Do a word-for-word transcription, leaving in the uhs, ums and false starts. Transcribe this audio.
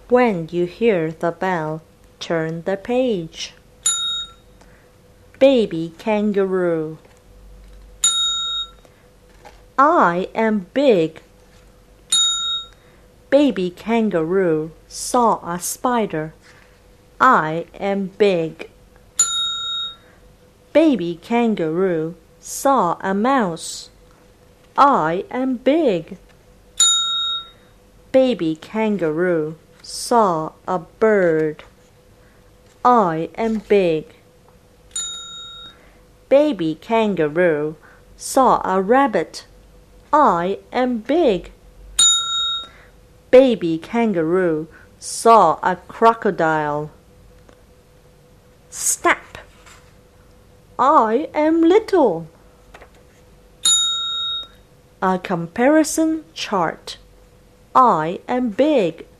When you hear the bell, turn the page. Baby kangaroo. I am big. Baby kangaroo saw a spider. I am big. Baby kangaroo saw a mouse. I am big. Baby kangaroo saw a bird. I am big. Baby kangaroo saw a rabbit. I am big. Baby kangaroo saw a crocodile. Snap! I am little. A comparison chart. I am big.